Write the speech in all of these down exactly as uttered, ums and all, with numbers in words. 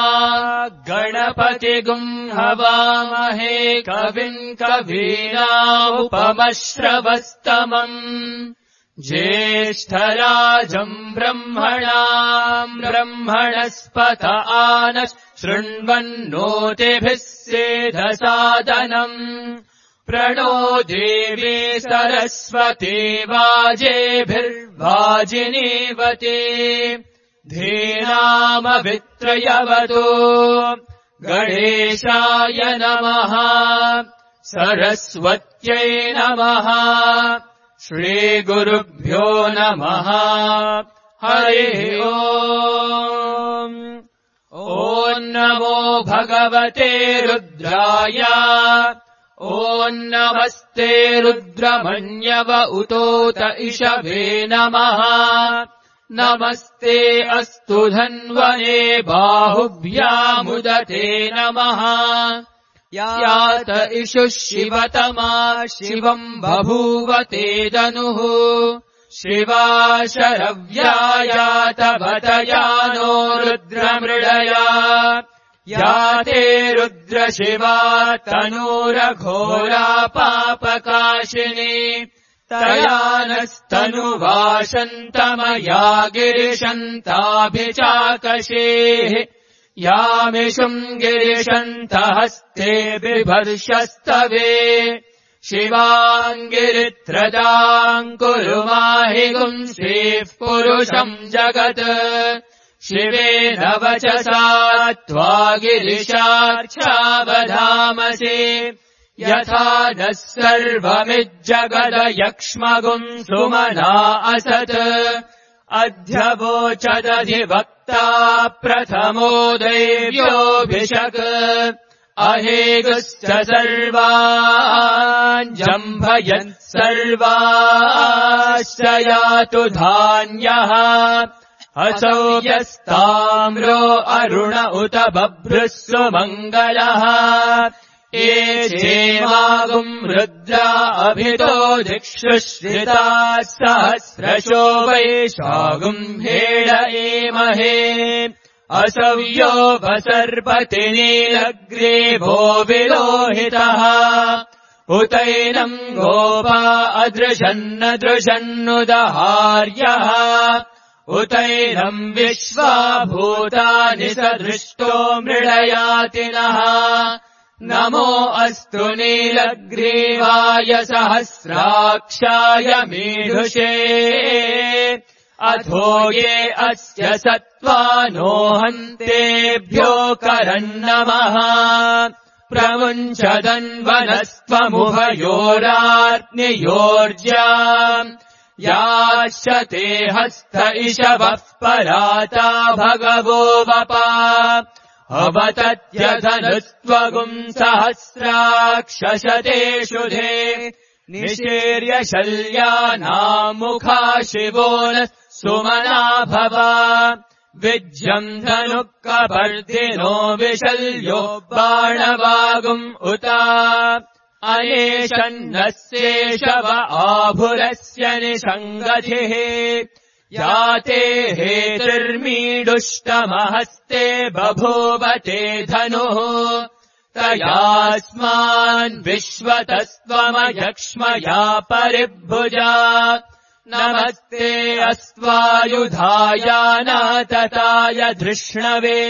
गणपतिगुम् हवामहे कविम् कवीनामुपमश्रवस्तमम् ज्येष्ठराजम् ब्रह्मणाम् ब्रह्मणस्पत आनः शृण्वन्नोतिभिः सेधसादनम् प्रणो देवी सरस्वती वाजेभिर्वाजिनीवती धीनामभित्रयवतो गणेशाय नमः सरस्वत्यै नमः श्रीगुरुभ्यो नमः हरिः ओम् ॐ नमो भगवते रुद्राय ॐ नमस्ते रुद्रमन्यव उतोत इषवे नमः नमस्ते अस्तु धन्वने बाहुभ्यामुदते नमः यात इषुः शिवतमा शिवम् बभूवते दनुः शिवा शरव्यायात भतयानो रुद्रमृडया याते रुद्रशिवा तनूरघोरा पापकाशिनी तया नस्तनुवाशन्तमया गिरिशन्ताभिचाकशेः यामिषुम् गिरिशन्तहस्ते बिभर्षस्तवे शिवाङ्गिरित्रदाम् कुरु माहि गुंसेः पुरुषम् जगत् शिवेन वचसा त्वा गिरिशार्चावधामसि यथा नः सर्वमिज्जगदयक्ष्मगुम् सुमना असत् अध्यवोचदधिवक्ता प्रथमो दैव्योऽभिषक् अहेगुश्च सर्वान् जम्भयन् सर्वाश्च यातु धान्यः असौ यस्ताम्रो अरुण उत बभ्रुः सुमङ्गलः एषेमागुम् रुद्रा अभितो दिक्षुश्रिताः सहस्रशो वैशागुम् हेड एमहे असव्यो वसर्पति नीलग्रे भो विलोहितः उतैनम् गोपा अदृशन्नदृशन्नुदहार्यः उतैनम् विश्वा भूतानि सदृष्टो मृडयातिनः नमो अस्तु नीलग्रीवाय सहस्राक्षाय मीढुषे अथो ये अस्य सत्त्वानो हन्तेभ्यो करन्नमः प्रमुञ्चदन्वनस्त्वमुभयोराग्नियोर्जा याश्चते हस्त इषवः पराता भगवो वपा अवतत्यधनुस्त्वगुम् सहस्राक्षशतेषु धे निशीर्य शल्यानामुखा शिवो नः सुमना भव विज्यम् धनुः कपर्दिनो विशल्यो बाणवागुम् उता अनेशन्नस्येषव आभुरस्य निषङ्गतिः याते हेतिर्मीडुष्टमहस्ते बभूवते धनुः तयास्मान् विश्वतस्त्वमयक्ष्मया परिभुजा नमस्ते अस्त्वायुधायानातताय धृष्णवे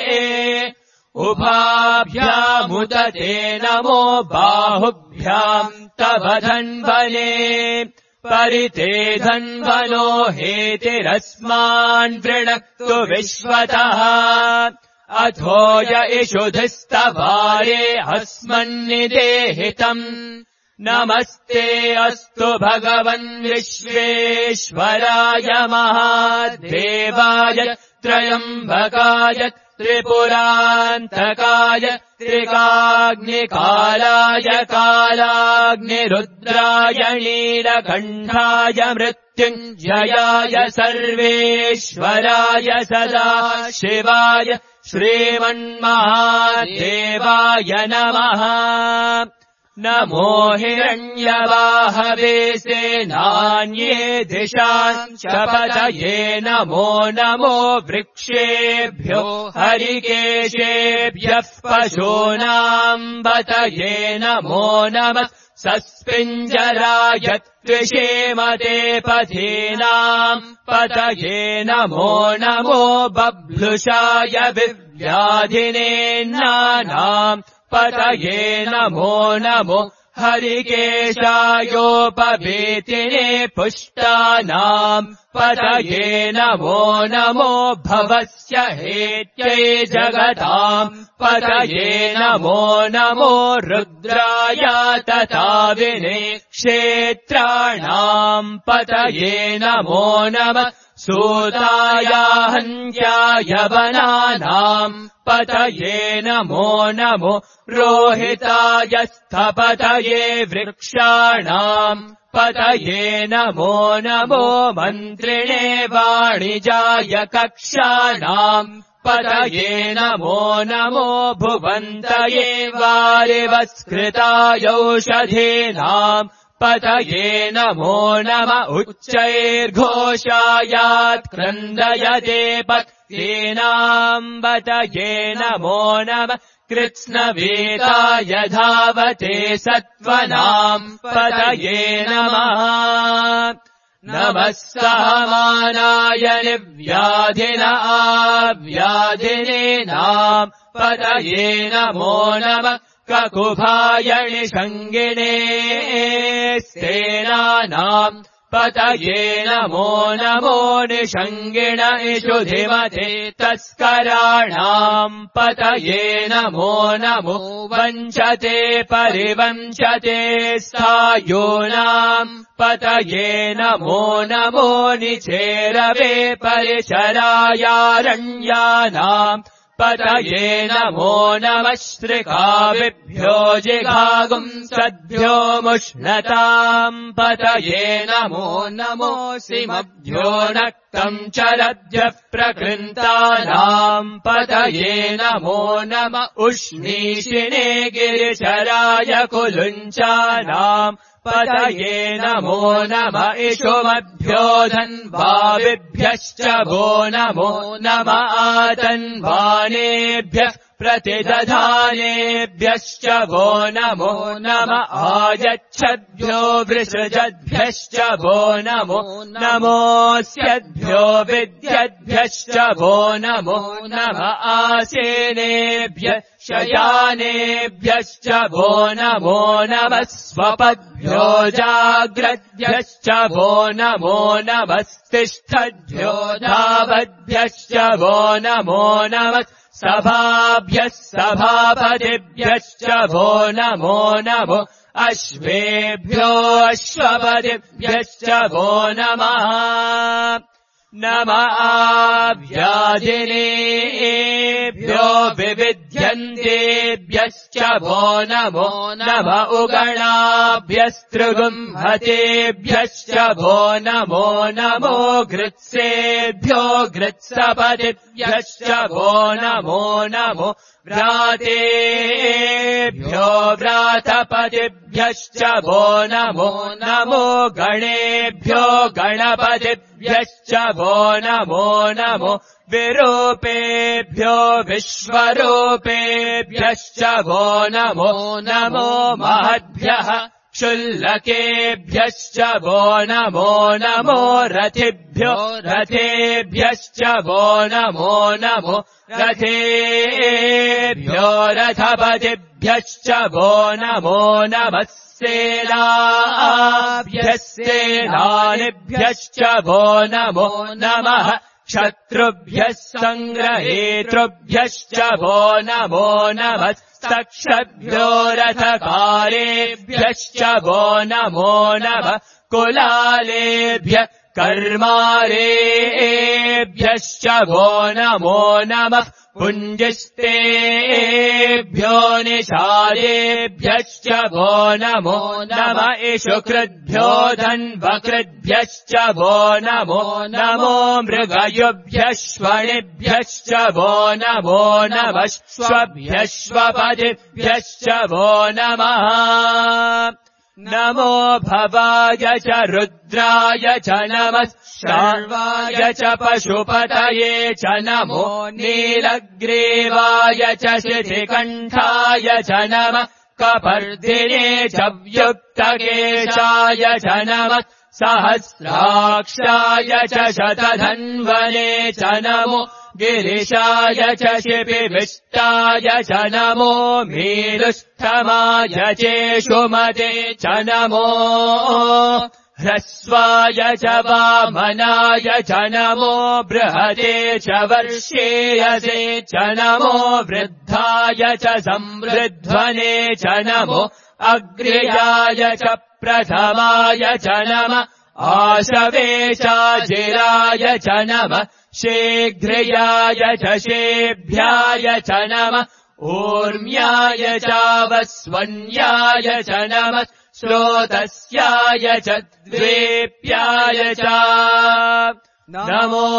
उभाभ्यामुदते नमो बाहुभ्याम् तव धन्वने परिते धन्वनो हेतिरस्मान् वृणक्तु विश्वतः अथो य इषुधिस्तवारे अस्मन्निदेहितम् नमस्ते अस्तु भगवन् विश्वेश्वराय महादेवाय त्रयम्बकाय त्रिपुरान्तकाय त्रिकाग्निकालाय कालाग्निरुद्राय नीलकण्ठाय मृत्युञ्जयाय सर्वेश्वराय सदा शिवाय श्रीमन्महादेवाय नमः नमो हिरण्यवाहवे सेनान्ये दिशाञ्च पतये नमो नमो वृक्षेभ्यो हरिकेशेभ्यः पशूनाम् पतये नमो नमः सस्पिञ्जराय त्विषेमते पथीनाम् पतये नमो नमो बभ्लुषाय विव्याधिनेन्नानाम् पतये नमो नमो हरिकेशायोपभीतिने पुष्टानाम् पतये नमो नमो भवस्य हेत्यै जगताम् पतये नमो नमो रुद्राय तथा विने क्षेत्राणाम् पतये नमो नमः सूताय हन्त्याय वनानाम् पतये नमो नमो रोहिताय स्थपतये वृक्षाणाम् पतये नमो नमो मन्त्रिणे वाणिजाय कक्षाणाम् पतये नमो नमो भुवन्तये वारिवस्कृतायौषधीनाम् पतये नमो नम उच्चैर्घोषायात् क्रन्दयते पत्नीनाम् पतये नमो नम कृत्स्नवेताय धावते सत्त्वनाम् पतये नमः नमः सहमानाय निव्याधिन आव्याधिनेनाम् पतये नमो नमः ककुभाय निषङ्गिणे सेनानाम् पतये नमो नमो निषङ्गिण इषुधिमते तस्कराणाम् पतये नमो नमो वञ्चते परिवञ्चते स्थायूनाम् पतये नमो नमो निचेरवे परिचरायारण्यानाम् पतये नमो नमः श्रिकाविभ्यो जिघागुम् सद्भ्यो मुष्णताम् पतये नमो नमो सिमभ्यो नक्तम् चरद्भ्यः प्रकृन्तानाम् पतये नमो नम उष्णीषिणे गिरिचराय कुलुञ्चानाम् पतये नमो नम इषुमभ्यो धन्वाविभ्यश्च वो नमो नम आतन्वानेभ्यः प्रतिदधानेभ्यश्च वो नमो नम आयच्छद्भ्यो वृषजद्भ्यश्च वो नमो नमोऽस्यद्भ्यो विद्यद्भ्यश्च वो नमो नम आसेनेभ्यः शयानेभ्यश्च वो नमो नमः स्वपद्भ्यो जाग्रद्भ्यश्च वो नमो नमस्तिष्ठद्भ्यो धावद्भ्यश्च वो नमो नमः सभाभ्यः सभापतिभ्यश्च वो नमो नमो अश्वेभ्यो अश्वपतिभ्यश्च वो नमः नम आव्याधिनेभ्यो विविध्यन्तेभ्यश्च वो नमो नम उगणाभ्यस्त्रिगुम्हतेभ्यश्च वो नमो नमो घृत्सेभ्यो घृत्सपतिभ्यश्च वो नमो नमो व्रातेभ्यो व्रातपतिभ्यश्च वो नमो नमो गणेभ्यो गणपतिभ्यश्च वो नमो नमो विरूपेभ्यो विश्वरूपेभ्यश्च वो नमो नमो महद्भ्यः क्षुल्लकेभ्यश्च वो नमो नमो रथिभ्यो रथेभ्यश्च वो नमो नमो रथेभ्यो रथपतिभ्यश्च वो नमो नमः सेनाभ्यः सेनानिभ्यश्च वो नमो नमः शत्रुभ्यः सङ्ग्रहेतृभ्यश्च वो नमो नमः तक्षभ्यो रथकारेभ्यश्च वो नमो नमः कुलालेभ्यः कर्मारेभ्यश्च वो नमो नमः पुञ्जिस्तेभ्यो निषादेभ्यश्च वो नमो नमः इषु कृद्भ्यो धन्वकृद्भ्यश्च वो नमो नमो मृगयुभ्यश्वणिभ्यश्च वो नमो नमः श्वभ्यश्वपदिभ्यश्च वो नमः नमो भवाय च रुद्राय च नमः शर्वाय च पशुपतये च नमो नीलग्रीवाय च शितिकण्ठाय च नमः कपर्दिने च व्युक्तकेशाय च नमः सहस्राक्षाय च शतधन्वने च नमो गिरिशाय च शिपिविष्टाय च नमो मीरुष्ठमाय चेषुमते च नमो ह्रस्वाय च वामनाय च नमो बृहते च वर्षेयसे च नमो वृद्धाय च संवृध्वने च नमो अग्र्याय च प्रथमाय च नमः आशवे चाजिराय च नमः शीघ्रयाय च शेभ्याय च नमः ऊर्म्याय चावस्वन्याय च नमः श्रोतस्याय च द्वेप्याय च नमो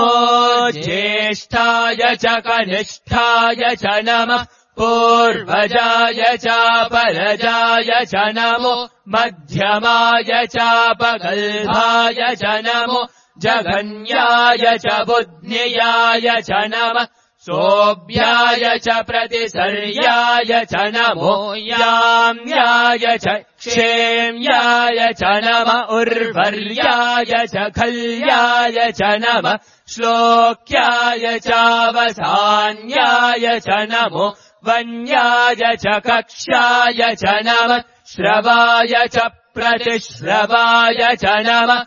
ज्येष्ठाय च कनिष्ठाय च नमः पूर्वजाय चापरजाय च नमो मध्यमाय चापगल्भाय च नमो जघन्याय च बुद्ध्याय च नमः सोऽभ्याय च प्रतिसर्याय च नमो याम्याय च क्षेम्याय च नमः उर्वर्याय च खल्याय च नमः श्लोक्याय चावसान्याय च नमो वन्याय च कक्ष्याय च नमः श्रवाय च प्रतिश्रवाय च नमः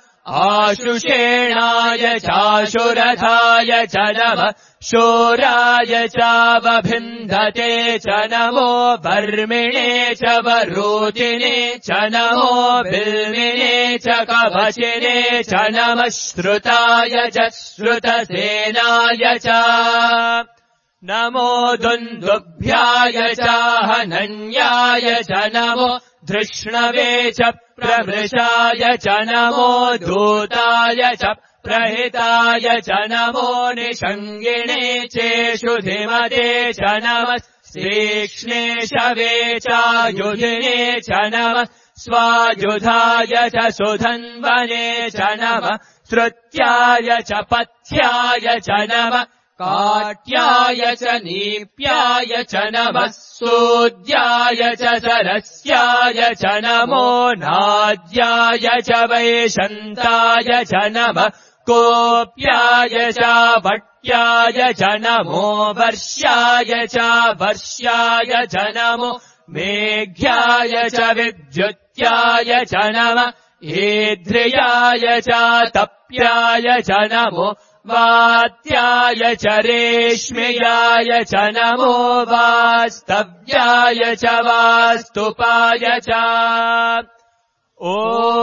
आशुषेणाय चाशुरथाय च नमः शूराय चावभिन्धते च नमो वर्मिणे च वरूचिने च नमो बिल्विने च कवचिने च नमः श्रुताय च श्रुतसेनाय च नमो दुन्दुभ्याय चाहनन्याय च नमो धृष्णवे च प्रभृशाय च नमो दूताय च प्रहिताय च नमो निषङ्गिणे चेषुधिमते च नमः श्रीक्ष्णे शवे चायुधिने च नमः स्वायुधाय च सुधन्वने च नमः श्रुत्याय च पथ्याय च नमः काट्याय च नीप्याय च नमः सूद्याय च सरस्याय च नमो नाद्याय च वैशन्ताय च नमः कोप्याय च भट्याय च नमो वर्ष्याय च वर्ष्याय च नमो मेघ्याय च विद्युत्याय च नमः ईध्र्याय च तप्याय च नमो वात्याय च रेश्म्याय च नमो वास्तव्याय च वास्तुपाय च ॐ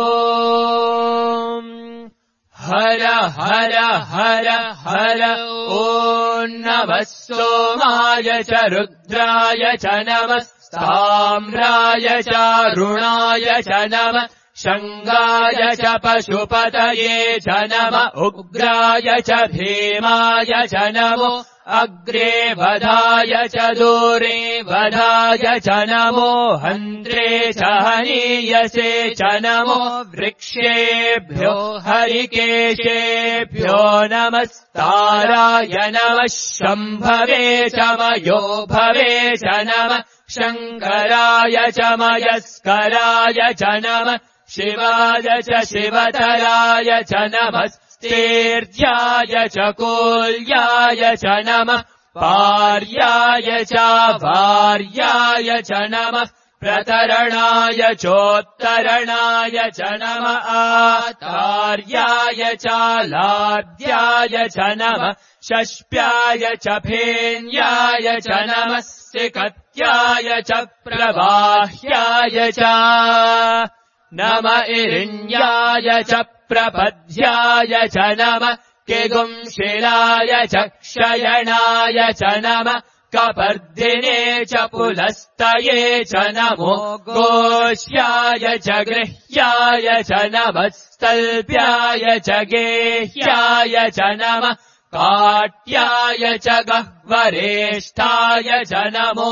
हर हर हर हर ॐ नमः सोमाय च रुद्राय च नमः ताम्राय च रुणाय च नमः शङ्गाय च पशुपतये च नमः उग्राय च भीमाय च नमो अग्रे वधाय च दूरे वधाय च नमो हन्त्रे च हनीयसे च नमो वृक्षेभ्यो हरिकेशेभ्यो नमस्ताराय नमः शम्भवे च मयो भवे च नमः शङ्कराय च मयस्कराय च नमः शिवाय च शिवतराय च नमः स्तीर्ध्याय च कोल्याय च नमः पार्याय च वार्याय च नमः प्रतरणाय चोत्तरणाय च नमः आतार्याय च लाद्याय च नमः शष्प्याय च फेन्याय च नमः सिकत्याय च प्रवाह्याय च नम इरिण्याय च प्रपद्याय च नमः किगुंशिलाय च क्षयणाय च नमः कपर्दिने च पुलस्तये च नमो गोष्याय च गृह्याय च नमः स्तल्प्याय च गेह्याय च नमः काट्याय च गह्वरेष्ठाय च नमो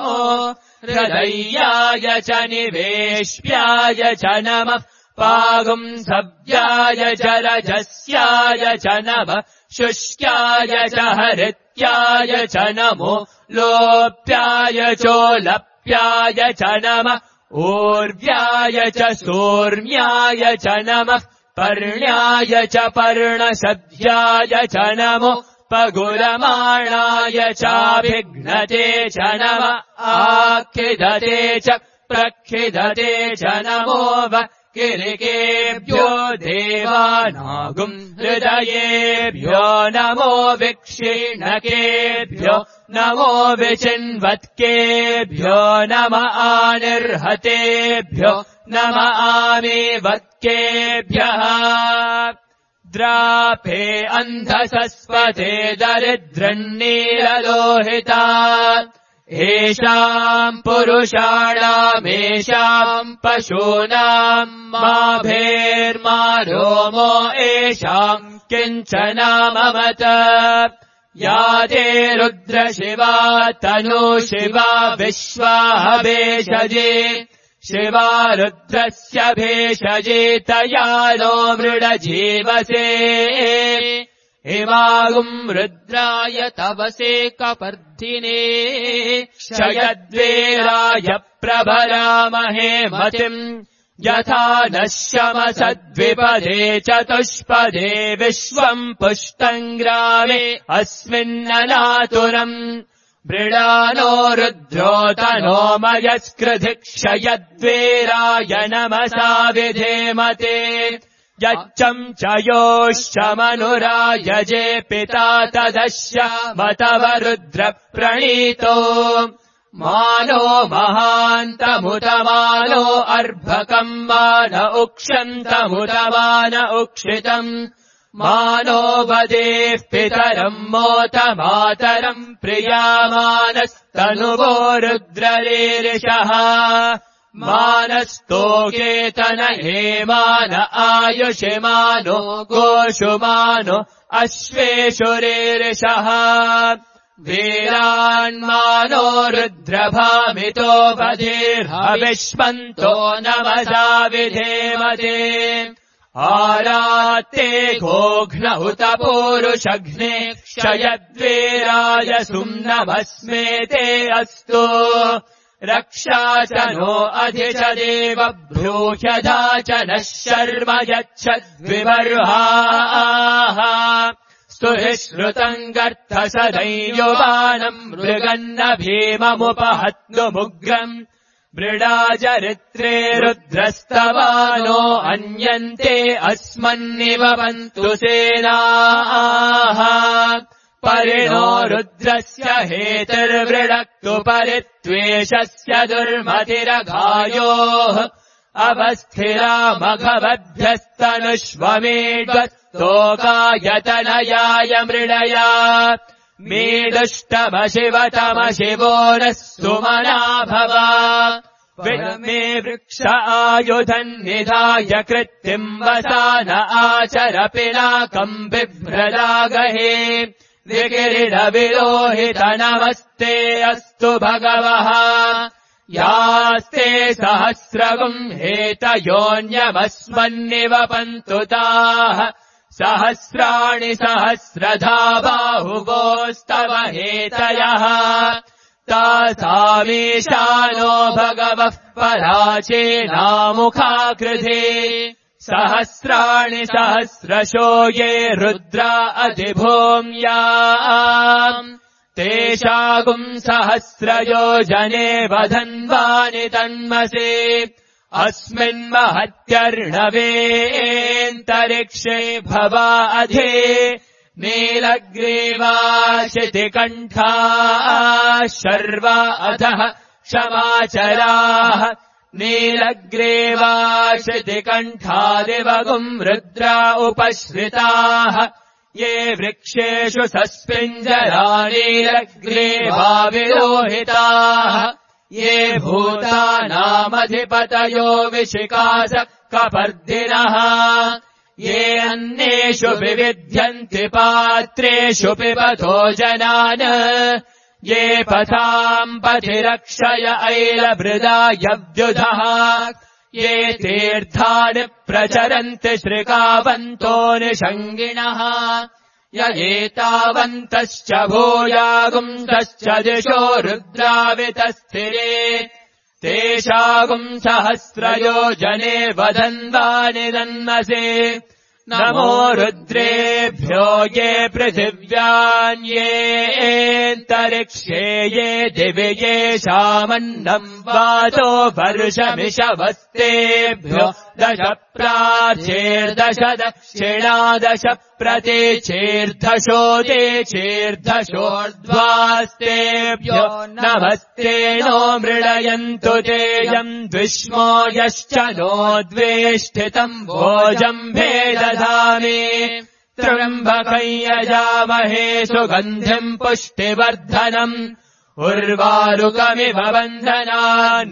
हृदयाय च निवेश्याय च नमः पागुंसव्याय च रजस्याय च नमः शुष्क्याय च हरित्याय च नमो लोप्याय चोलप्याय च नमः ऊर्व्याय च सोर्म्याय च नमः पर्ण्याय च पर्णशद्याय च नमो पगुरमाणाय चाभिघ्नते च नमः आखिदते च प्रखिदते च नमो व किरिकेभ्यो देवानागुम् हृदयेभ्यो नमो विक्षीणकेभ्यो नमो विचिन्वत्केभ्यो नम आनिर्हतेभ्यो नम आमीवत्केभ्यः द्रापे अन्धसस्वते दरिद्रन्नीललोहिता येषाम् पुरुषाणामेषाम् पशूनाम् माभेर्मा रोमो येषाम् किञ्चनाममत या ते रुद्रशिवा तनु शिवा विश्वाह भेषजे शिवा रुद्रस्य भेषजे तया नो मृडजीवसे इमागुम् रुद्राय तवसे कपर्दिने क्षयद्वेराय प्रभरामहे मतिम् यथा नश्यमसद्विपदे चतुष्पदे विश्वम् पुष्टम् ग्रामे अस्मिन्ननातुरम् मृडानो रुद्रो तनो मयस्कृधि क्षयद्वेराय नमसा विधेमते यच्चम् च योश्चमनुरायजे पिता तदस्य मतव रुद्र प्रणीतो मानो महान्तमुतमानो अर्भकम् मान उक्षन्तमुतमान उक्षितम् मानो वदेः पितरम् मोत मातरम् प्रियामानस्तनुवो रुद्ररीरिषः मानस्तोकेतन हेमान आयुषिमानो गोषुमानो अश्वेषुरीरिषः वीरान्मानो रुद्रभामितो बधिर्हविष्मन्तो नमसा विधेमते आरात्ते घोघ्न उत पूरुषघ्ने क्षयद्वीराय सुम्नमस्मेते अस्तु रक्षा च नो अधि च देव ब्रूह्यधा च नः शर्म यच्छद्विबर्हाः स्तुहि श्रुतम् गर्धसदैर्युवानम् मृगन्न भीममुपहत्तुमुग्रम् मृडाचरित्रे रुद्रस्तवानो अन्यन्ते अस्मन्निवपन्तु सेनाः परिणो रुद्रस्य हेतिर्वृडक्तु परित्वेषस्य दुर्मतिरघायोः अवस्थिरा मघवद्भ्यस्तनुष्वमेड्वस्तोकायतनयाय मृडया मेदुष्टमशिवतमशिवो नः सुमना भव विद्मे वृक्ष आयुधम् निधाय कृत्तिम् वसान आचर पिनाकम् बिभ्रदागहे विकिरीटविलोहित नमस्ते अस्तु भगवः यास्ते सहस्रगुम् हेतयोऽन्यमस्मन्निवपन्तु ताः सहस्राणि सहस्रधा बाहुवोस्तव हेतयः तासामीशानो भगवः पराचेनामुखाकृधे सहस्राणि सहस्रशो ये रुद्रा अधिभूम्याम् तेषागुम् सहस्रयोजने वधन्वानि तन्मसे अस्मिन्महत्यर्णवेऽन्तरिक्षे भवा अधि नीलग्रीवा शितिकण्ठा शर्वा अधः क्षमाचराः नीलग्रीवाशितिकण्ठादिवगुम् रुद्रा उपश्रिताः ये वृक्षेषु सस्पिञ्जरा नीलग्रीवा विलोहिताः ये भूतानामधिपतयो विशिकास कपर्दिनः ये अन्येषु विविध्यन्ति पात्रेषु पिबतो जनान् ये पथाम् पथिरक्षय ऐलभृदायव्युधः ये तीर्थानि प्रचरन्ति श्रिकावन्तो निषङ्गिणः य एतावन्तश्च भूयागुंसश्च दिशो रुद्रावितस्थिरे तेषागुम् सहस्रयो जने वदन्वानि दन्मसे नमो रुद्रेभ्यो ये पृथिव्यान्येऽन्तरिक्षे ये दिवि येषामन्नम् वातो वर्षमिषवस्तेभ्यो दश प्राचेर्दश दक्षिणादश प्रतीचेर्दशो देचेर्दशोर्ध्वास्तेभ्यो नमस्ते नो मृडयन्तु तेयम् द्विष्मो यश्च नो द्वेष्टितम् भोजम्भे दधामि त्र्यम्बकम् यजामहे सुगन्धिम् पुष्टिवर्धनम् उर्वारुकमिव बन्धनान्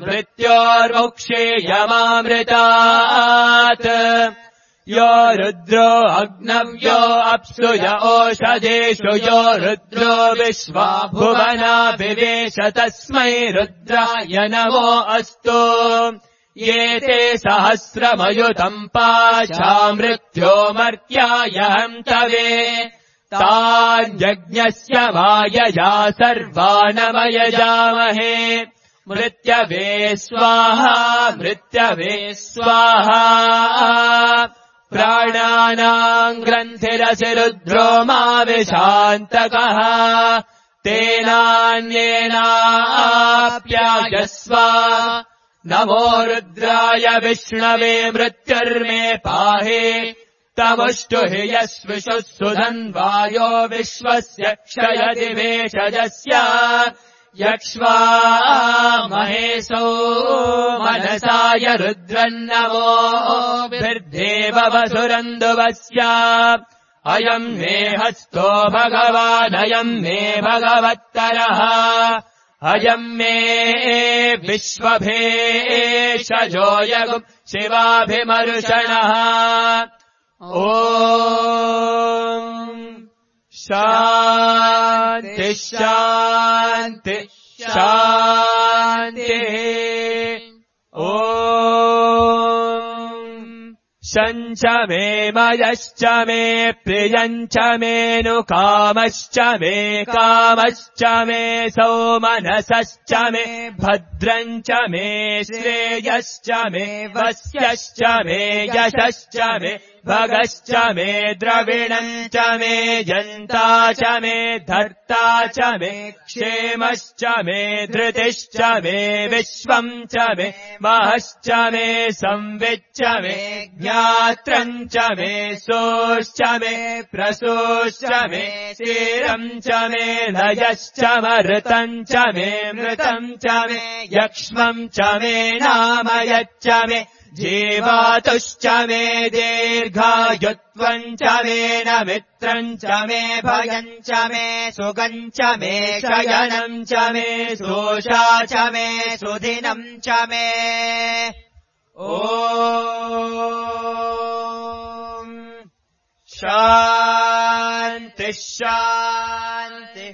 मृत्योर्मुक्षेयमामृतात् यो रुद्रो अग्नव्यो अप्सु य ओषधेषु यो रुद्रो विश्वा भुवना विवेश तस्मै रुद्राय नमो अस्तु ये ते सहस्रमयुतम् पाशा मृत्यो मर्त्याय हन्तवे तान्यज्ञस्य मायया सर्वानमयजामहे मृत्यवे स्वाहा मृत्यवे स्वाहा प्राणानाम् ग्रन्थिरसि रुद्रो मा विशान्तकः तेनान्येनाप्यायस्व नमो रुद्राय विष्णवे मृत्युर्मे पाहि तमुष्टु हि यस्विषुः सुधन्वायो विश्वस्य क्षयति वेषजस्य यक्ष्वा महेशो मनसाय रुद्रन्नमो बिर्देव वसुरन्दुवस्य अयम् मे हस्तो भगवानयम् मे भगवत्तरः अयम् मे विश्वभेषजो यगुम् शिवाभिमर्षणः ॐ शान्ति शान्ति शान्तिः ॐ शञ्च मे मयश्च मे प्रियञ्च मेऽनुकामश्च मे कामश्च मे सौमनसश्च मे भद्रञ्च मे श्रेयश्च मे वस्यश्च मे यशश्च मे भगश्च मे द्रविणम् च मे जन्ता च मे धर्ता च मे क्षेमश्च मे धृतिश्च मे विश्वम् च मे महश्च मे संविच्च मे ज्ञात्रम् च मे सोश्च मे प्रसोश्च मे क्षीरम् च मे लयश्च मृतम् च मे मृतम् च मे यक्ष्मम् च मे नामयच्च मे जीवातुश्च मे दीर्घायुत्वम् च मे न मित्रम् च मे भयम् च मे सुगम् च मे शयनम् च मे सोषा च मे सुदिनम् च मे ॐ शान्ति शान्ति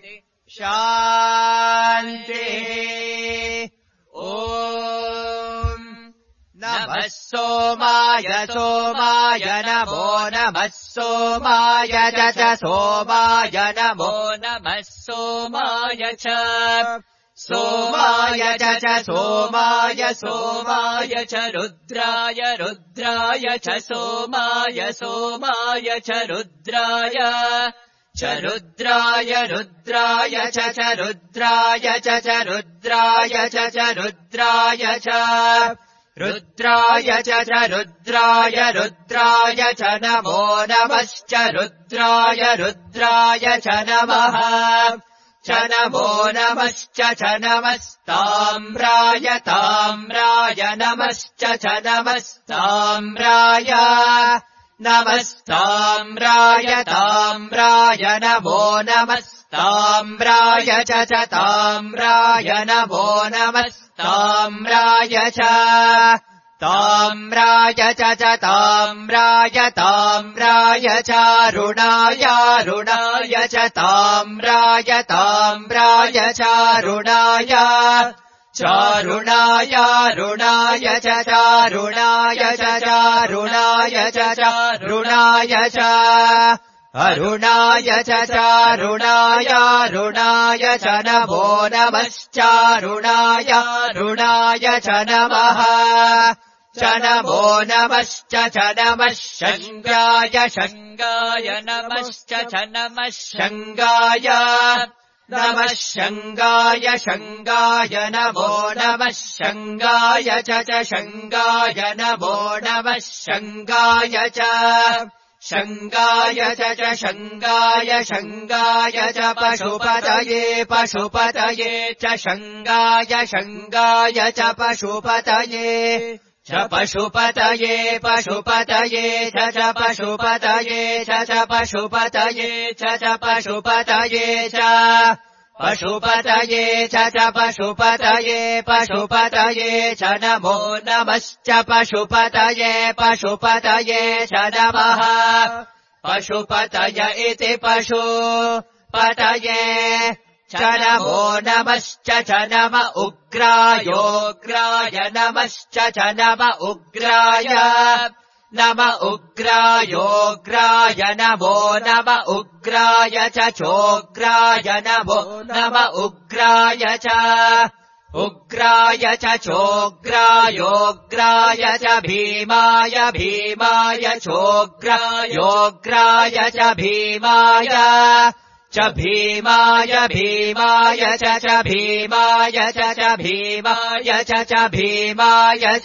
शान्तिः ॐ नमः सोमाय सोमाय नमो नमः सोमाय च च सोमाय नमो नमः सोमाय च सोमाय च च सोमाय सोमाय च रुद्राय रुद्राय च सोमाय सोमाय च रुद्राय च रुद्राय रुद्राय च च रुद्राय च च रुद्राय च च रुद्राय च रुद्राय च च रुद्राय रुद्राय च नमो नमश्च रुद्राय रुद्राय च नमः च नमो नमश्च च नमस्ताम्राय ताम्राय नमश्च च नमस्ताम्राय नमस्ताम्राय ताम्राय नमो नमस्ताम्राय च च ताम्राय नमो नमस्ताम्राय च ताम्राय च च ताम्राय ताम्राय चारुणाय रुणाय च ताम्राय ताम्राय चारुणाय चारुणाय रुणाय च चारुणाय च चारुणाय च चारुणाय च अरुणाय च चारुणाय रुणाय च नमो नमश्चारुणाय रुणाय च नमः च नमो नमश्च च नमः शङ्गाय शङ्गाय नमश्च च नमः शङ्गाय नमः शङ्गाय शङ्गाय नमो नमः शङ्गाय च च शङ्गाय नमो नमः शङ्गाय च शङ्गाय च च शङ्गाय शङ्गाय च पशुपतये पशुपतये च शङ्गाय शङ्गाय च पशुपतये च पशुपतये पशुपतये च च पशुपतये च च पशुपतये च च पशुपतये च पशुपतये च च पशुपतये पशुपतये च नमो नमश्च पशुपतये पशुपतये च नमः पशुपतय इति पशुपतये च नमो नमश्च च नम उग्रायोग्राय नमश्च च नम उग्राय नम उग्रायोग्राय नमो नम उग्राय च चोग्राय नमो नम उग्राय च उग्राय च चोग्रायोग्राय च भीमाय भीमाय चोग्रायोग्राय च भीमाय च भीमाय भीमाय च च भीमाय च च भीमाय च च भीमाय च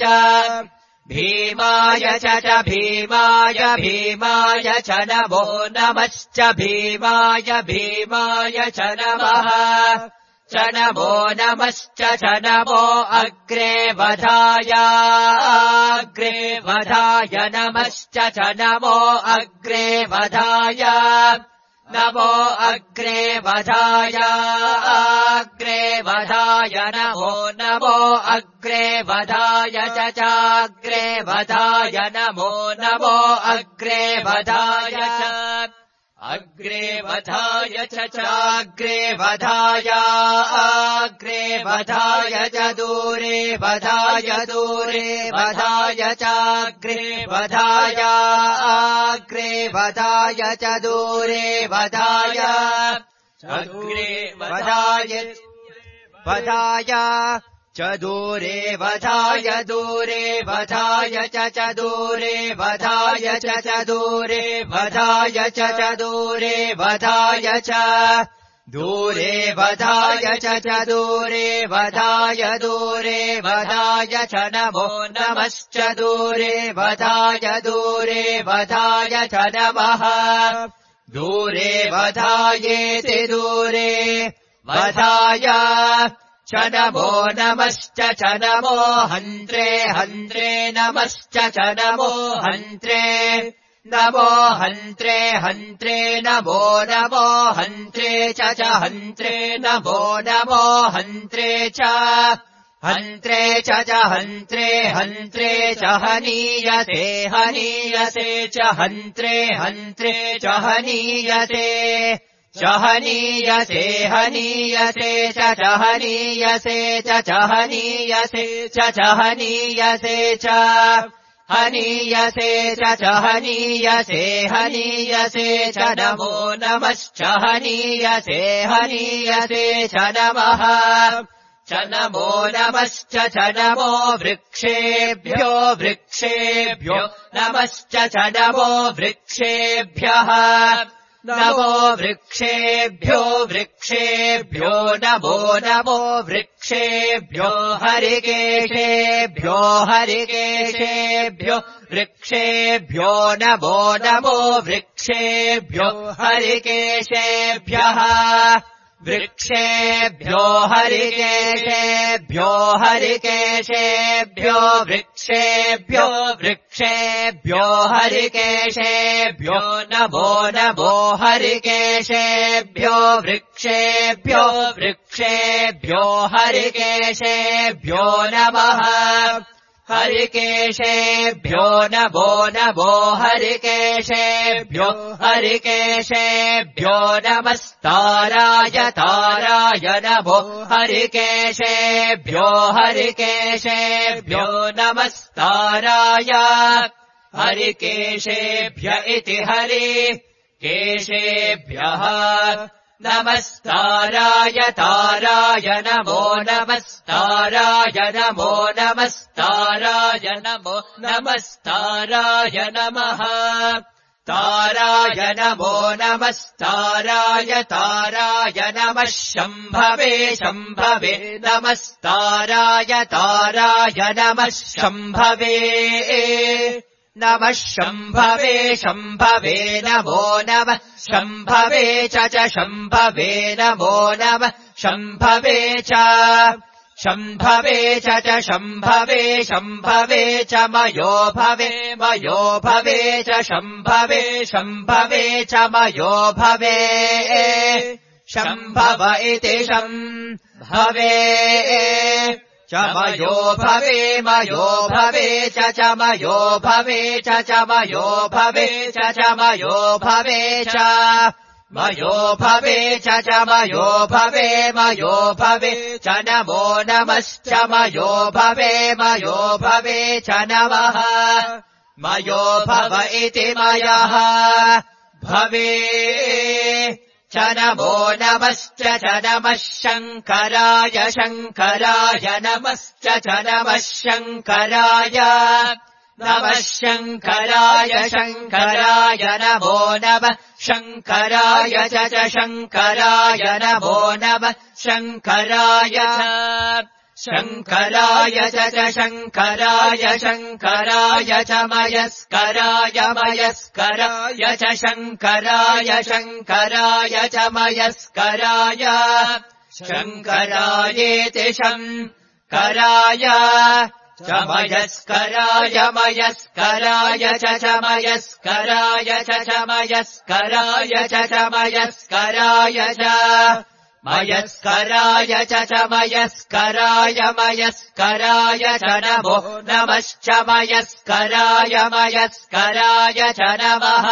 भीमाय च च भीमाय भीमाय च नमो नमश्च भीमाय भीमाय च नमः च नमो नमश्च च नमो अग्रे वधाय अग्रे वधाय नमश्च च नमो अग्रे वधाय नमो अग्रे वधाय अग्रे वधाय नमो नमो अग्रे वधाय च चाग्रे वधाय नमो नमो अग्रे वधाय च अग्रे वधाय च चाग्रे वधाय अग्रे वधाय च दूरे वधाय दूरे वधाय चाग्रे वधाय अग्रे वधाय च दूरे वधाय अग्रे वधाय वधाय च दूरे वधाय दूरे वधाय च च दूरे वधाय च च दूरे वधाय च च दूरे वधाय च दूरे वधाय च च दूरे वधाय दूरे वधाय च नमो नमश्च दूरे वधाय दूरे वधाय च नमः दूरे वधायेति दूरे वधाय च नमो नमश्च च नमो हन्त्रे हन्त्रे नमश्च च नमो हन्त्रे नमो हन्त्रे हन्त्रे नमो नमो हन्त्रे च च हन्त्रे नमो नमो हन्त्रे च हन्त्रे च च हन्त्रे हन्त्रे च हनीयते हनीयते च हन्त्रे हन्त्रे च हनीयते च हनीयते हनीयते च च हनीयते च च हनीयते च च हनीयते च हनीयते च च हनीयते हनीयते च नमो नमश्च हनीयते हनीयते च नमः च नमो नमश्च च नमो वृक्षेभ्यो वृक्षेभ्यो नमश्च च नमो वृक्षेभ्यः नमो वृक्षेभ्यो वृक्षेभ्यो नमो नमो वृक्षेभ्यो हरिकेशेभ्यो हरिकेशेभ्यो वृक्षेभ्यो नमो नमो वृक्षेभ्यो हरिकेशेभ्यः वृक्षेभ्यो हरिकेशेभ्यो हरिकेशेभ्यो वृक्षेभ्यो वृक्षेभ्यो हरिकेशेभ्यो नमो नमो हरिकेशेभ्यो वृक्षेभ्यो वृक्षेभ्यो हरिकेशेभ्यो नमः हरिकेशेभ्यो नमो नमो हरिकेशेभ्यो हरिकेशेभ्यो नमस्ताराय ताराय नमो हरिकेशेभ्यो हरिकेशेभ्यो नमस्ताराय हरिकेशेभ्य इति हरि केशेभ्यः नमस्ताराय ताराय नमो नमस्ताराय नमो नमस्ताराय नमो नमस्ताराय नमः ताराय नमो नमस्ताराय ताराय नमः शम्भवे शम्भवे नमस्ताराय ताराय नमः शम्भवे नमः शम्भवे शम्भवे नमो नमः शम्भवे च च शम्भवे नमो नमः शम्भवे च शम्भवे च च शम्भवे शम्भवे च मयो भवे मयो भवे च शम्भवे शम्भवे च मयो भवे शम्भव इति शम्भवे च मयो भवे मयो भवे च च मयो भवे च च मयो भवे च च मयो भवे च मयो भवे च च मयो भवे मयो भवे च नमो नमश्च मयो भवे मयो भवे च नमः मयो भव इति मयः भवे च नमो नमश्च च नमः शङ्कराय शङ्कराय नमश्च च नमः शङ्कराय नमः शङ्कराय शङ्कराय नमो नमः शङ्कराय च च शङ्कराय नमो नमः शङ्कराय शङ्कराय च च शङ्कराय शङ्कराय च मयस्कराय मयस्कराय च शङ्कराय शङ्कराय च मयस्कराय शङ्करायेति शङ्कराय च मयस्कराय मयस्कराय च च मयस्कराय च च मयस्कराय च च मयस्कराय च मयस्कराय च च मयस्कराय मयस्कराय च नमो नमश्च मयस्कराय मयस्कराय च नमः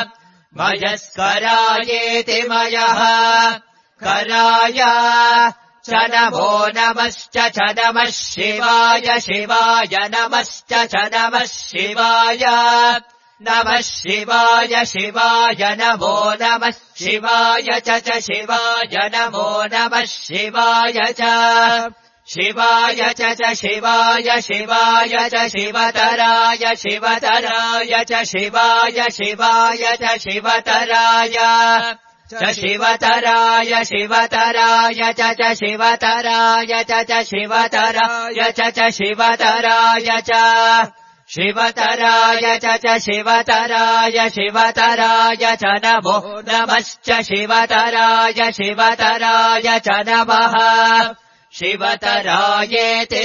मयस्करायेति मयः कराय च नमो नमश्च च नमः शिवाय शिवाय नमश्च च नमः शिवाय नमः शिवाय शिवाय नमो नमः शिवाय च च शिवाय नमो नमः शिवाय च शिवाय च च शिवाय शिवाय च शिवतराय शिवतराय च शिवाय शिवाय च शिवतराय च शिवतराय शिवतराय च च शिवतराय च च शिवतराय च च शिवतराय च शिवतराय च च शिवतराय शिवतराय च नमो नमश्च शिवतराय शिवतराय च नमः शिवतरायेति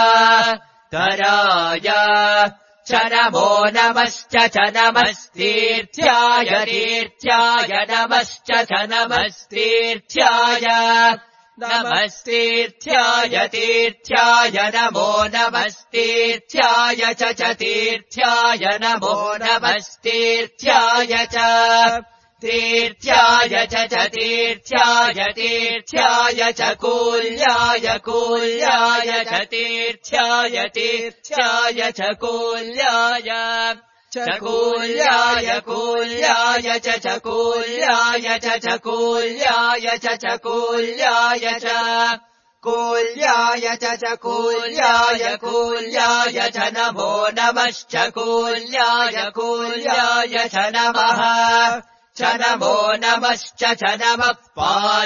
शिवतराय च नमो नमश्च च नमस्तीर्थ्याय तीर्थ्याय नमश्च च नमस्तीर्थ्याय नमस्तीर्थ्याय तीर्थ्याय नमो नमस्तीर्थ्याय च च तीर्थ्याय नमो नमस्तीर्थ्याय च तीर्थ्याय च च तीर्थ्याय तीर्थ्याय च कूल्याय कूल्याय च तीर्थ्याय तीर्थ्याय च कूल्याय च कूल्याय कूल्याय च च कूल्याय च च कूल्याय च च कूल्याय च कूल्याय च च कूल्याय कूल्याय च नमो नमश्च कूल्याय कूल्याय च नमः च नमो नमश्च च नमः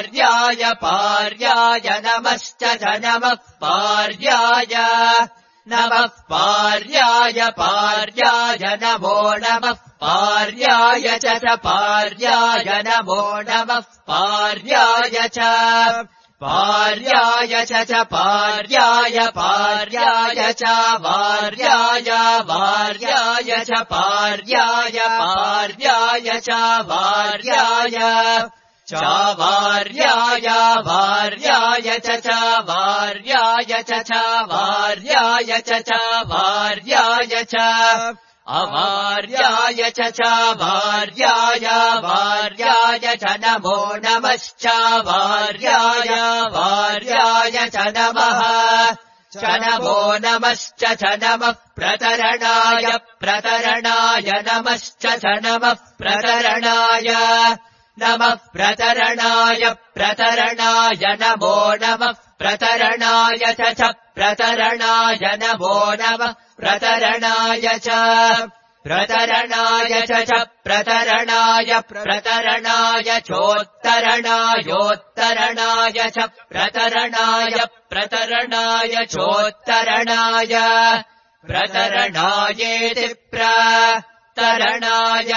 पार्याय पार्याय नमश्च च नमः पार्याय नमः पार्याय पार्याय नमो नमः पार्याय च च पार्याय नमो नमः पार्याय च पार्याय च च पार्याय पार्याय च वार्याय वार्याय च पार्याय पार्याय च वार्याय चावार्याय वार्याय च च वार्याय च च वार्याय च च वार्याय च अवार्याय च च वार्याय वार्याय च नमो नमश्च वार्याय वार्याय च नमः च नमो नमश्च च नमः प्रतरणाय प्रतरणाय नमश्च च नमः प्रतरणाय नमः प्रतरणाय प्रतरणाय नमो नमः प्रतरणाय च च प्रतरणाय नमो नमः प्रतरणाय च प्रतरणाय च च प्रतरणाय प्रतरणाय चोत्तरणायोत्तरणाय च प्रतरणाय प्रतरणाय चोत्तरणाय प्रतरणायेति प्रतरणाय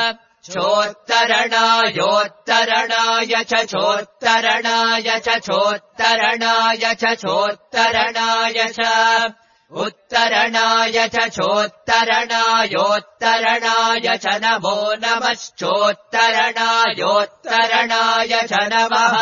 चोत्तरणायोत्तरणाय च चोत्तरणाय च चोत्तरणाय च चोत्तरणाय च उत्तरणाय च चोत्तरणायोत्तरणाय च नमो नमश्चोत्तरणायोत्तरणाय च नमः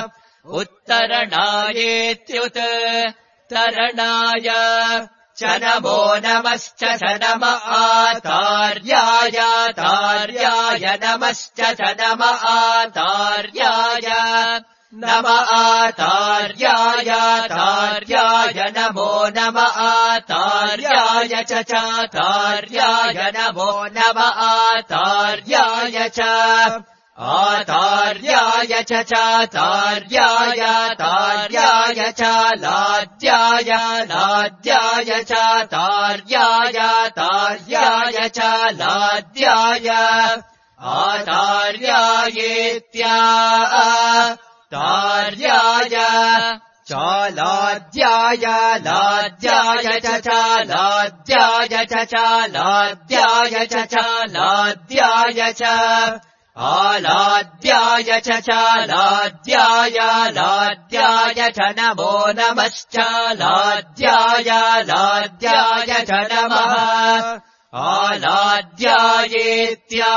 उत्तरणायेत्युत्तरणाय च नमो नमश्च च नम आतार्याय तार्याय नमश्च च नम आतार्याय नम आतार्याय तार्याय नमो नम आतार्याय च चातार्याय नमो नम आतार्याय च आतार्याय च चातार्याय तार्याय च लाद्याय लाद्याय च तार्याय तार्याय च लाद्याय आतार्यायेत्या तार्याय चालाद्याय लाद्याय च चालाद्याय च चालाद्याय च चालाद्याय च आलाद्याय च चालाद्याय लाद्याय च नमो नमश्चालाद्याय लाद्याय च नमः आलाद्यायेत्या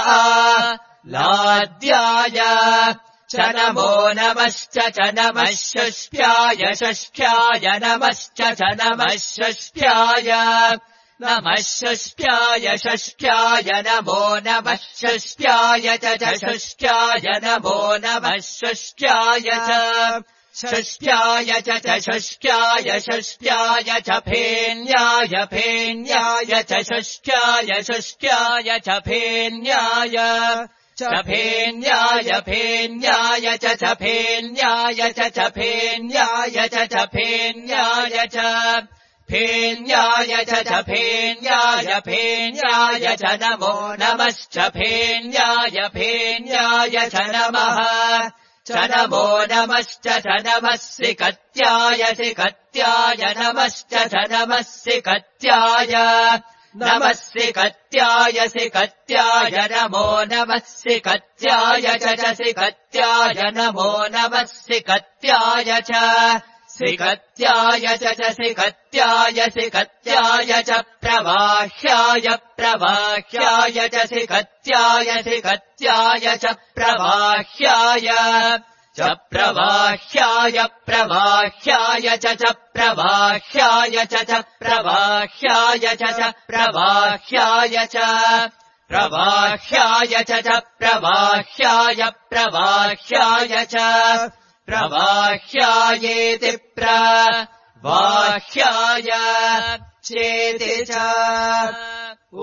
लाद्याय च नमो नमश्च च नमः षष्ठ्याय षष्ठ्याय नमश्च च नमः षष्ठ्याय नमः षष्ठ्याय षष्ठ्याय नमो नमः षष्ठ्याय च च षष्ठ्याय नमो नमः षष्ठ्याय च षष्ठ्याय च च षष्ठ्याय षष्ठ्याय च फेन्याय फेन्याय च षष्ठ्याय षष्ठ्याय च फेन्याय च फेन्याय फेन्याय च च फेन्याय च च फेन्याय च च फेन्याय च फेन्याय च च फेन्याय फेन्याय च नमो नमश्च फेन्याय फेन्याय च नमः च नमो नमश्च च नमः सिकत्याय सिकत्याय नमश्च च नमः सिकत्याय नमः सिकत्याय सिकत्याय नमो नमः सिकत्याय च च सिकत्याय नमो नमः सिकत्याय च सिकत्याय च च सिकत्याय सिकत्याय च प्रवाह्याय प्रवाह्याय च सिकत्याय सिकत्याय च प्रवाह्याय च प्रवाह्याय प्रवाह्याय च च प्रवाह्याय च च प्रवाह्याय च च प्रवाह्याय च प्रवाह्याय च च प्रवाह्याय प्रवाह्याय च प्रवाह्यायेति प्रवाह्याय चेति च ॐ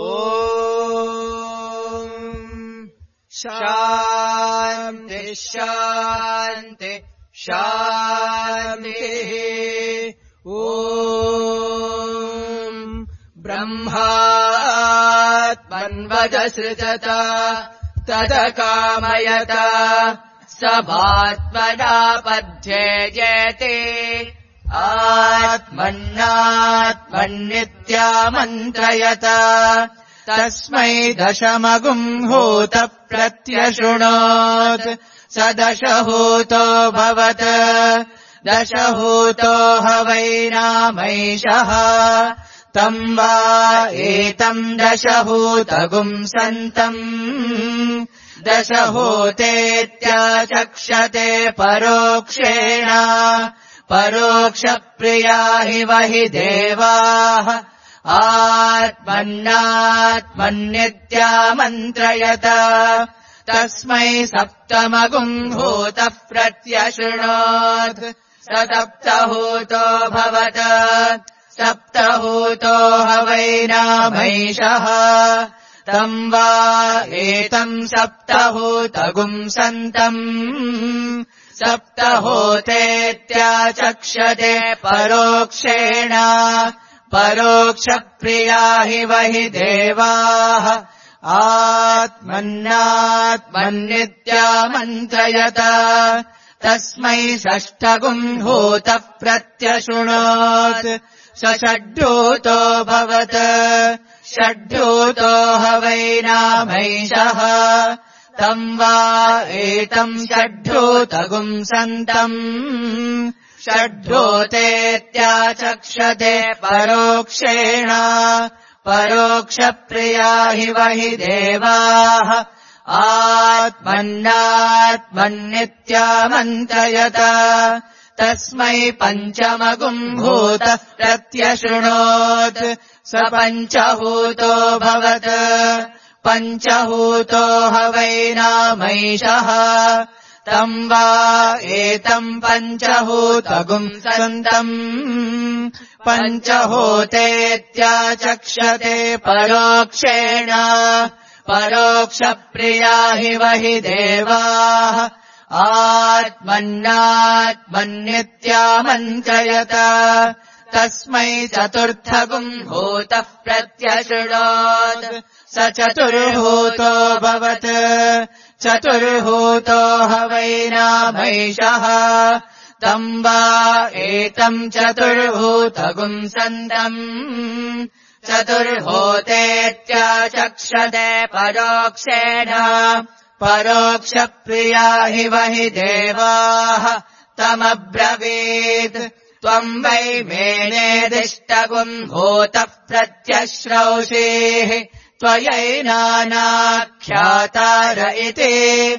शान्ति शान्ति शान्तिः ॐ ब्रह्मात्मन्वदसृजत तदकामयत सभात्मना पद्येयते आत्मन्नात्मना आत्मन्नित्यामन्त्रयत तस्मै दशमगुम् हूत प्रत्यशृणोत् स दशहूतो भवत दशहूतो ह वै नामैषः तम् वा एतम् दशहूतगुम् सन्तम् दशहूतेत्याचक्षते परोक्षेण परोक्षप्रिया हि वहि देवाः आत्मन्नात्मन्नित्यामन्त्रयत तस्मै सप्तमगुम् भूतः प्रत्यशृणोत् स सप्तहूतो भवत सप्तहूतो ह वै नामैषः तम् वा एतम् सप्तहूतगुम् सन्तम् सप्तहूतेत्याचक्षते परोक्षेण परोक्षप्रिया हि वहि देवाः आत्मन्नात्मन्नित्यामन्त्रयत तस्मै षष्ठगुम् भूतः प्रत्यशृणोत् स षड्भूतो भवत षड्भूतो ह वै नामैषः तम् वा एतम् षड्भूतगुम् सन्तम् षड्भूतेत्याचक्षते परोक्षेण परोक्षप्रिया हि वहि देवाः आत्मन्नात्मन्नित्यामन्त्रयत तस्मै पञ्चमगुम् भूतः प्रत्यशृणोत् स पञ्चभूतो भवत पञ्चभूतो ह वै नामैषः तम् वा एतम् पञ्चभूतगुम् सन्तम् पञ्चभूतेत्याचक्षते परोक्षेण परोक्षप्रिया हि वहि देवाः आत्मन्नात्मन्नित्यामन्त्रयत तस्मै चतुर्थगुम् भूतः प्रत्यशृणोत् स चतुर्भूतो भवत चतुर्भूतो ह वै नामैषः तम् वा एतम् चतुर्भूतगुम् सन्तम् चतुर्भूतेत्याचक्षते परोक्षेण परोक्षप्रिया हि वहि देवाः तमब्रवीत् त्वम् वै मेनेदिष्टगुम् भूतः प्रत्यश्रौषीः त्वयैनानाख्यातार इति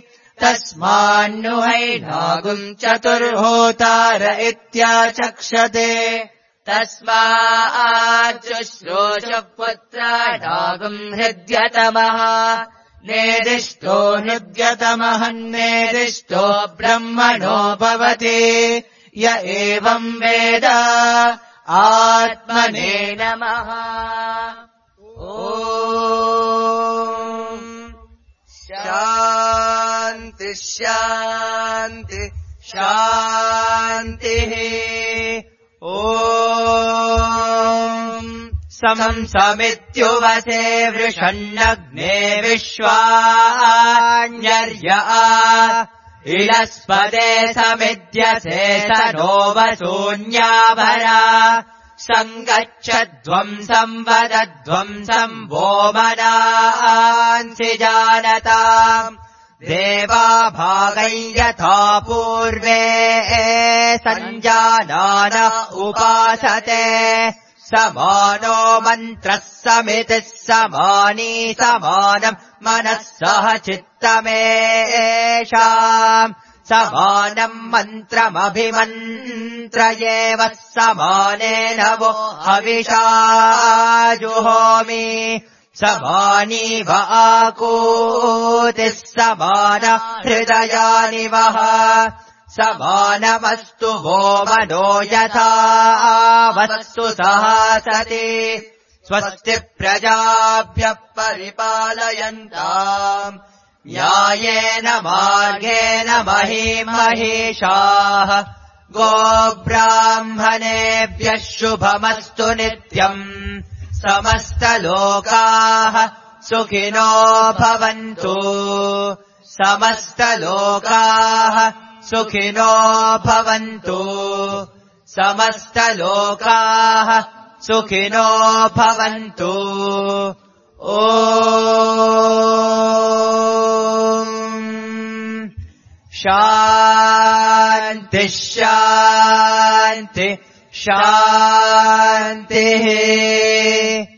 तस्मान्नुहैनागुम् चतुर्भूतार इत्याचक्षते तस्माच्चुश्रोषपुत्राणागुम् हृद्यतमः नेदिष्टो हृद्यतमः नेदिष्टो ब्रह्मणो भवति य एवम् वेद आत्मने नमः। ॐ शान्ति शान्ति शान्तिः। ॐ समम् समित्युवसे वृषन्नग्ने विश्वान्यर्या इलस्पदे समिद्यसे स नो वसून्याभरा सङ्गच्छध्वम् संवदध्वम् संवोमनांसि जानताम् देवा भागै यथा पूर्वे सञ्जानान उपासते समानो मन्त्रः समितिः समानी समानम् मनः सह चित्तमेषाम् समानम् मन्त्रमभिमन्त्रयेव समानेन वो हविषा जुहोमि समानीव आकूतिः समान हृदयानि वः समानमस्तु वो मनो यथा वस्तु सहासति स्वस्ति प्रजाभ्यः परिपालयन्ताम् न्यायेन मार्गेण महीमहीषाः गोब्राह्मणेभ्यः शुभमस्तु नित्यम् समस्तलोकाः सुखिनो भवन्तु समस्तलोकाः सुखिनो भवन्तु समस्तलोकाः सुखिनो भवन्तु ॐ शान्ति शान्ति शान्तिः